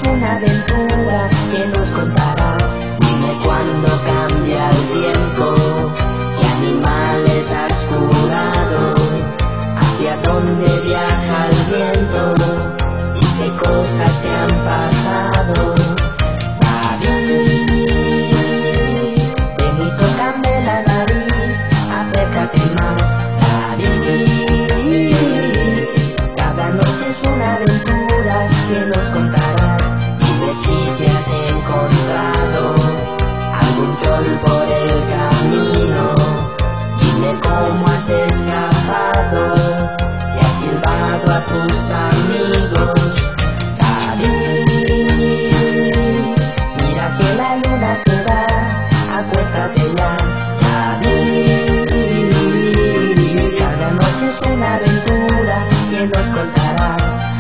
una aventura que nos contarás. Dime cuándo cambia el tiempo, qué animales has curado, hacia dónde viaja el viento y qué cosas te han pasado. David, ven y tócame la nariz, acércate más. David, cada noche es una aventura que nos contarás. Dime si te has encontrado algún troll por el camino, dime cómo has escapado, si has silbado a tus amigos. David, mira que la luna se va, acuéstate ya. David, cada noche es una aventura que nos contarás.